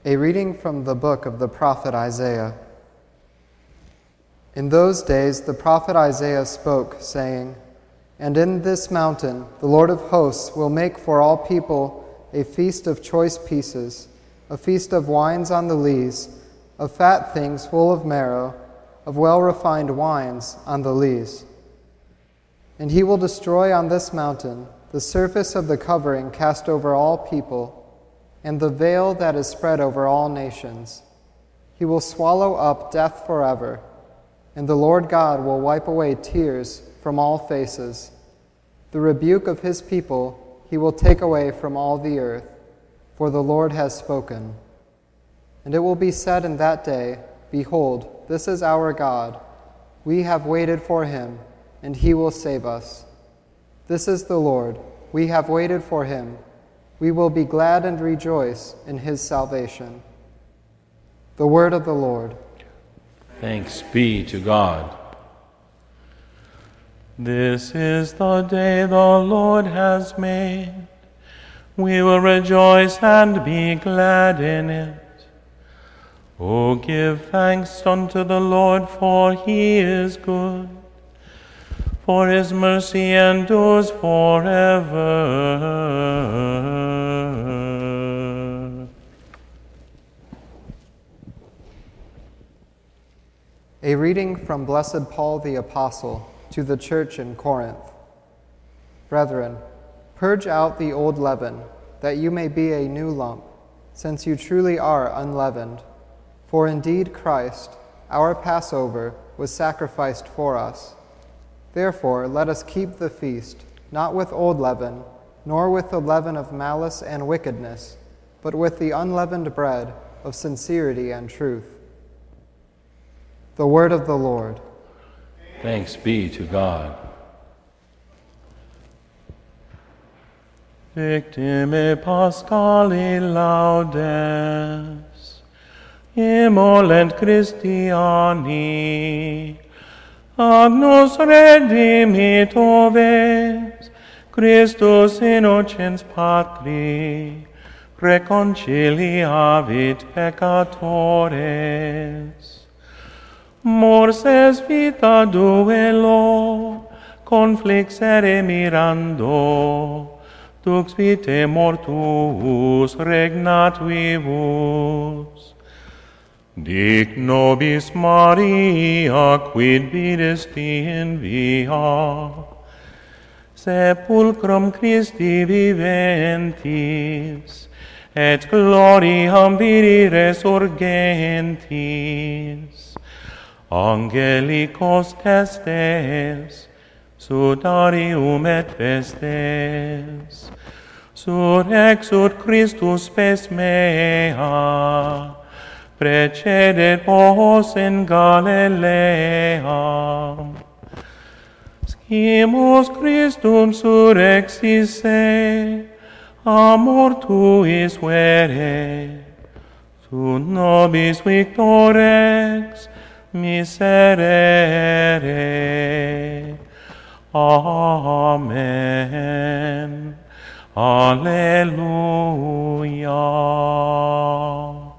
A reading from the book of the prophet Isaiah. In those days the prophet Isaiah spoke, saying, "And in this mountain the Lord of hosts will make for all people a feast of choice pieces, a feast of wines on the lees, of fat things full of marrow, of well-refined wines on the lees. And he will destroy on this mountain the surface of the covering cast over all people, and the veil that is spread over all nations. He will swallow up death forever, and the Lord God will wipe away tears from all faces. The rebuke of his people he will take away from all the earth, for the Lord has spoken. And it will be said in that day, Behold, this is our God. We have waited for him, and he will save us. This is the Lord. We have waited for him. We will be glad and rejoice in his salvation." The word of the Lord. Thanks be to God. This is the day the Lord has made. We will rejoice and be glad in it. Oh, give thanks unto the Lord, for he is good, for his mercy endures forever. A reading from Blessed Paul the Apostle to the church in Corinth. Brethren, purge out the old leaven, that you may be a new lump, since you truly are unleavened. For indeed Christ, our Passover, was sacrificed for us. Therefore, let us keep the feast, not with old leaven, nor with the leaven of malice and wickedness, but with the unleavened bread of sincerity and truth. The word of the Lord. Thanks be to God. Victime Paschali laudes, immolent Christiani, agnus redimit oves, Christus innocens patri, reconciliavit peccatores. Morses vita duello, conflixere mirando, dux vitae mortuus regnat vivus. Dic nobis Maria, quid vidisti in via, sepulchrum Christi viventis, et gloriam vidi resurgentis. Angelicos testes, sudarium et vestes, surrexut Christus spes mea, precedet vos in Galileam. Scimus Christum surrexis se, a mortuis vere, tu nobis victorex miserere. Amen. Alleluia.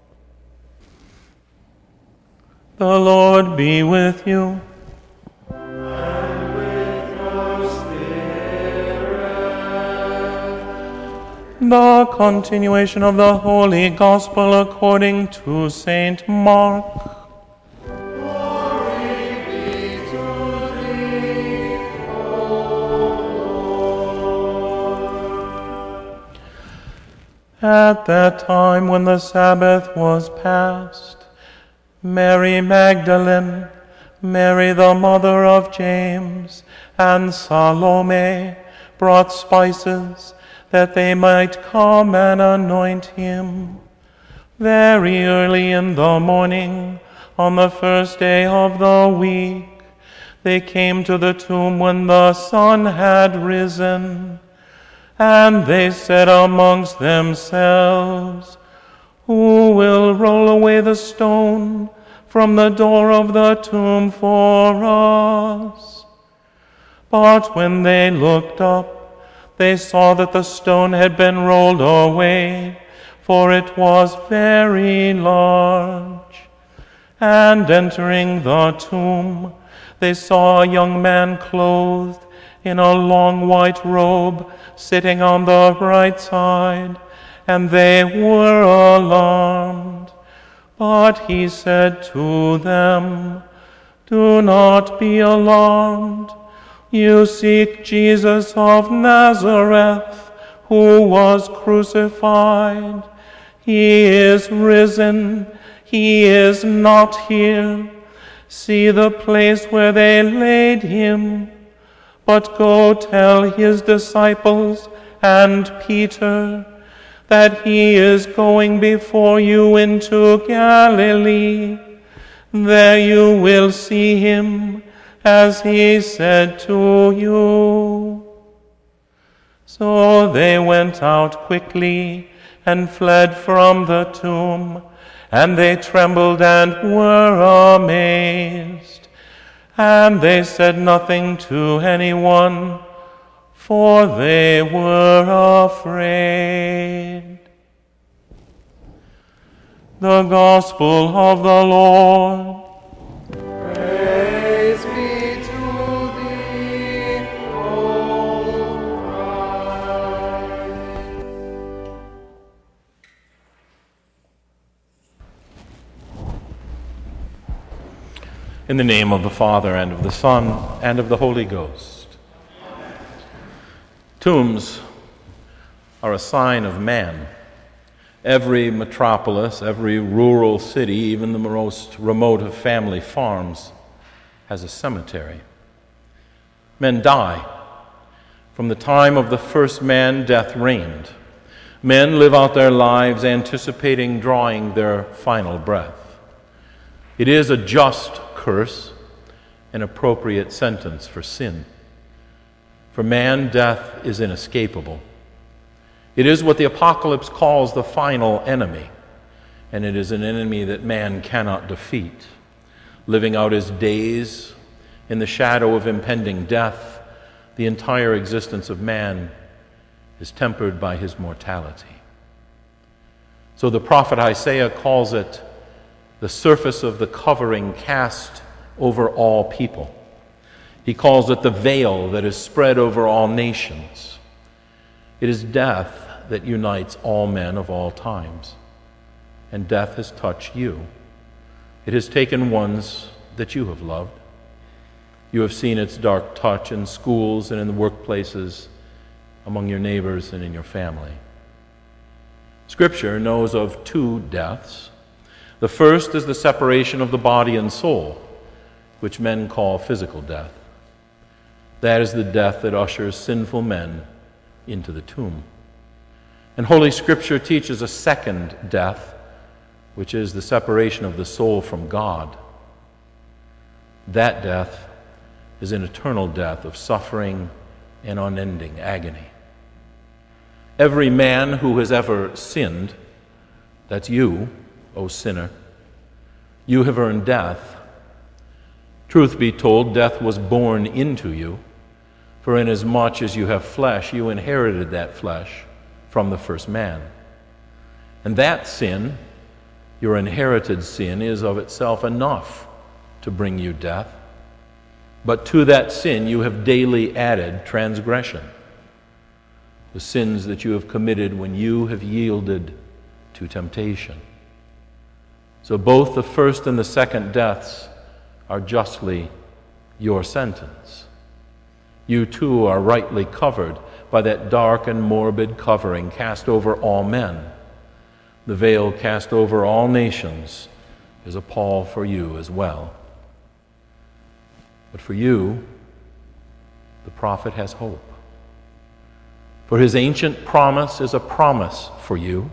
The Lord be with you. And with your spirit. The continuation of the Holy Gospel according to Saint Mark. At that time, when the Sabbath was past, Mary Magdalene, Mary the mother of James, and Salome brought spices that they might come and anoint him. Very early in the morning, on the first day of the week, they came to the tomb when the sun had risen. And they said amongst themselves, Who will roll away the stone from the door of the tomb for us? But when they looked up, they saw that the stone had been rolled away, for it was very large. And entering the tomb, they saw a young man clothed in a long white robe, sitting on the right side, and they were alarmed. But he said to them, "Do not be alarmed. You seek Jesus of Nazareth, who was crucified. He is risen. He is not here. See the place where they laid him. But go tell his disciples and Peter that he is going before you into Galilee. There you will see him, as he said to you." So they went out quickly and fled from the tomb, and they trembled and were amazed. And they said nothing to anyone, for they were afraid. The Gospel of the Lord. Praise be to thee, O Christ. In the name of the Father, and of the Son, and of the Holy Ghost. Tombs are a sign of man. Every metropolis, every rural city, even the most remote of family farms, has a cemetery. Men die. From the time of the first man, death reigned. Men live out their lives anticipating drawing their final breath. It is a just curse, an appropriate sentence for sin. For man, death is inescapable. It is what the Apocalypse calls the final enemy, and it is an enemy that man cannot defeat. Living out his days in the shadow of impending death, the entire existence of man is tempered by his mortality. So the prophet Isaiah calls it the surface of the covering cast over all people. He calls it the veil that is spread over all nations. It is death that unites all men of all times. And death has touched you. It has taken ones that you have loved. You have seen its dark touch in schools and in the workplaces, among your neighbors and in your family. Scripture knows of two deaths. The first is the separation of the body and soul, which men call physical death. That is the death that ushers sinful men into the tomb. And Holy Scripture teaches a second death, which is the separation of the soul from God. That death is an eternal death of suffering and unending agony. Every man who has ever sinned, that's you, O sinner, you have earned death. Truth be told, death was born into you, for inasmuch as you have flesh, you inherited that flesh from the first man. And that sin, your inherited sin, is of itself enough to bring you death. But to that sin you have daily added transgression, the sins that you have committed when you have yielded to temptation. So both the first and the second deaths are justly your sentence. You too are rightly covered by that dark and morbid covering cast over all men. The veil cast over all nations is a pall for you as well. But for you, the prophet has hope. For his ancient promise is a promise for you.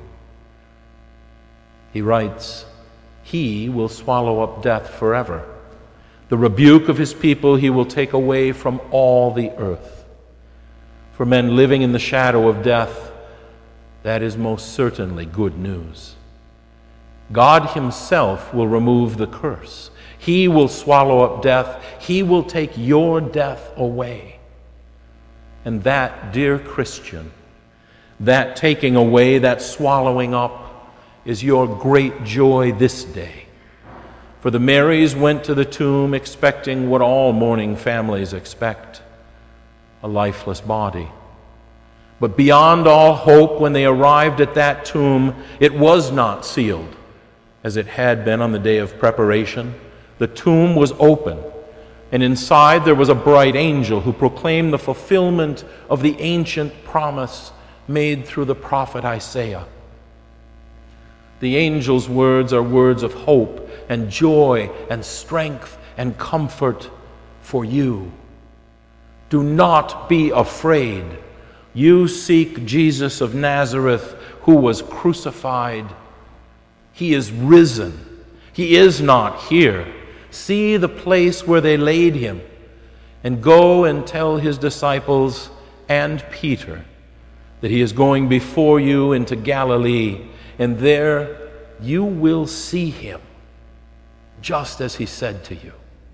He writes, "He will swallow up death forever. The rebuke of his people he will take away from all the earth." For men living in the shadow of death, that is most certainly good news. God himself will remove the curse. He will swallow up death. He will take your death away. And that, dear Christian, That taking away, that swallowing up, is your great joy this day. For the Marys went to the tomb expecting what all mourning families expect, a lifeless body. But beyond all hope, when they arrived at that tomb, it was not sealed, as it had been on the day of preparation. The tomb was open, and inside there was a bright angel who proclaimed the fulfillment of the ancient promise made through the prophet Isaiah. The angel's words are words of hope and joy and strength and comfort for you. Do not be afraid. You seek Jesus of Nazareth, who was crucified. He is risen. He is not here. See the place where they laid him, and go and tell his disciples and Peter that he is going before you into Galilee, and there you will see him, just as he said to you.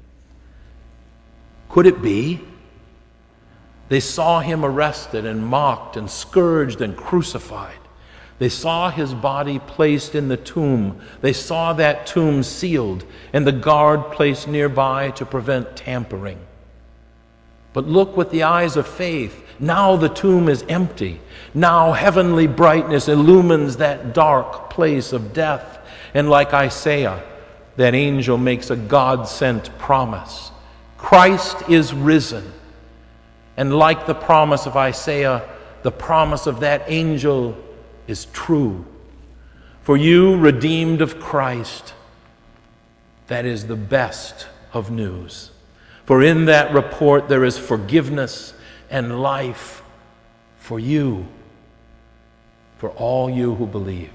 Could it be? They saw him arrested and mocked and scourged and crucified. They saw his body placed in the tomb. They saw that tomb sealed and the guard placed nearby to prevent tampering. But look with the eyes of faith. Now the tomb is empty. Now heavenly brightness illumines that dark place of death. And like Isaiah, that angel makes a God-sent promise. Christ is risen. And like the promise of Isaiah, the promise of that angel is true. For you, redeemed of Christ, that is the best of news. For in that report there is forgiveness and life for you, for all you who believe.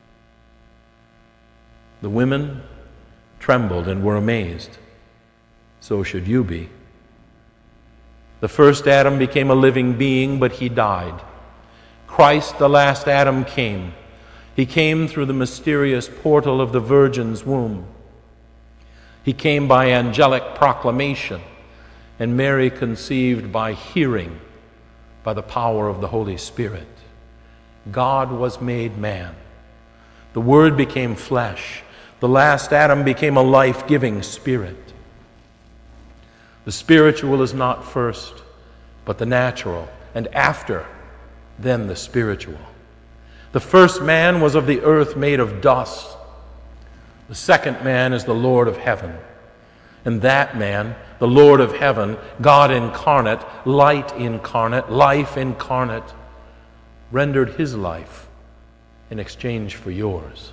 The women trembled and were amazed. So should you be. The first Adam became a living being, but he died. Christ, the last Adam, came. He came through the mysterious portal of the Virgin's womb. He came by angelic proclamation, and Mary conceived by hearing, by the power of the Holy Spirit. God was made man. The Word became flesh. The last Adam became a life-giving spirit. The spiritual is not first, but the natural, and after, then the spiritual. The first man was of the earth, made of dust. The second man is the Lord of heaven. And that man, the Lord of heaven, God incarnate, light incarnate, life incarnate, rendered his life in exchange for yours.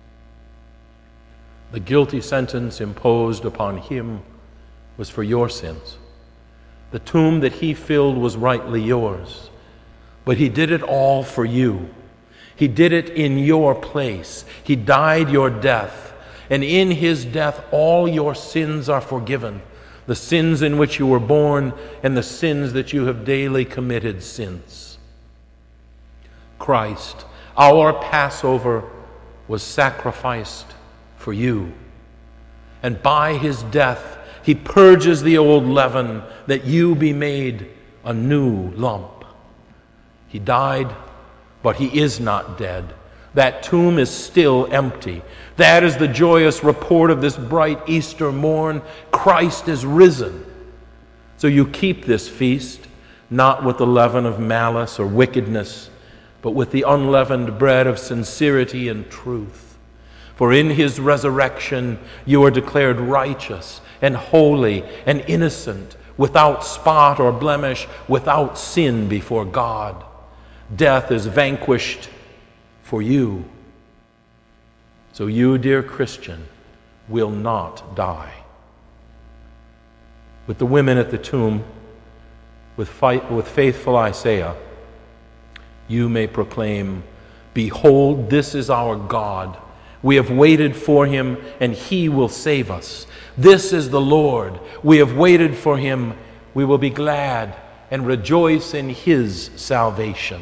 The guilty sentence imposed upon him was for your sins. The tomb that he filled was rightly yours. But he did it all for you. He did it in your place. He died your death. And in his death, all your sins are forgiven. The sins in which you were born and the sins that you have daily committed since. Christ, our Passover, was sacrificed for you. And by his death, he purges the old leaven that you be made a new lump. He died, but he is not dead. That tomb is still empty. That is the joyous report of this bright Easter morn. Christ is risen. So you keep this feast, not with the leaven of malice or wickedness, but with the unleavened bread of sincerity and truth. For in his resurrection you are declared righteous and holy and innocent, without spot or blemish, without sin before God. Death is vanquished for you. So you, dear Christian, will not die. With the women at the tomb, with faithful Isaiah, you may proclaim, "Behold, this is our God. We have waited for him, and he will save us. This is the Lord. We have waited for him. We will be glad and rejoice in his salvation."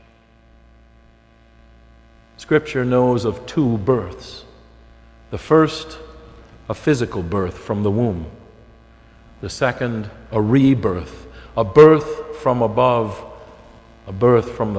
Scripture knows of two births. The first, a physical birth from the womb. The second, a rebirth, a birth from above, a birth from the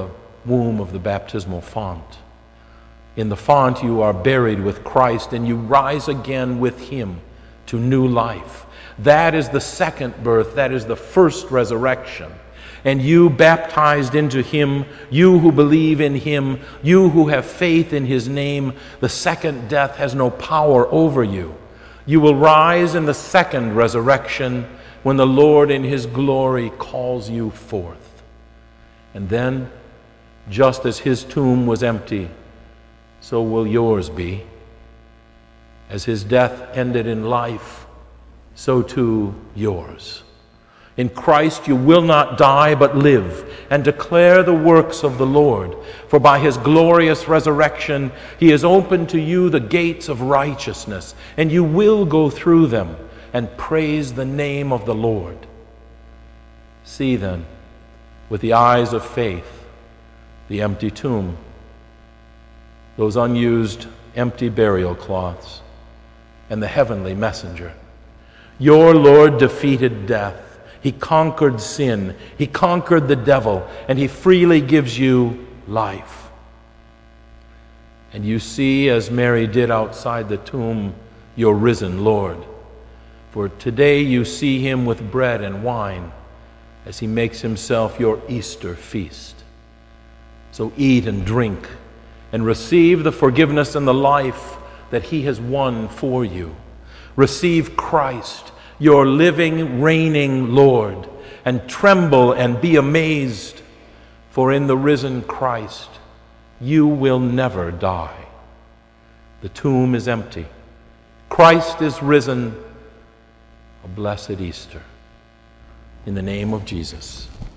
womb of the baptismal font. In the font you are buried with Christ, and you rise again with him to new life. That is the second birth. That is the first resurrection. And you baptized into him, you who believe in him, you who have faith in his name, the second death has no power over you. You will rise in the second resurrection when the Lord in his glory calls you forth. And then, just as his tomb was empty, so will yours be. As his death ended in life, so too yours. In Christ you will not die but live and declare the works of the Lord. For by his glorious resurrection he has opened to you the gates of righteousness, and you will go through them and praise the name of the Lord. See then, with the eyes of faith, the empty tomb, those unused empty burial cloths, and the heavenly messenger. Your Lord defeated death. He conquered sin. He conquered the devil, and he freely gives you life. And you see, as Mary did outside the tomb, your risen Lord. For today you see him with bread and wine as he makes himself your Easter feast. So eat and drink and receive the forgiveness and the life that he has won for you. Receive Christ, your living, reigning Lord, and tremble and be amazed, for in the risen Christ you will never die. The tomb is empty. Christ is risen. A blessed Easter. In the name of Jesus.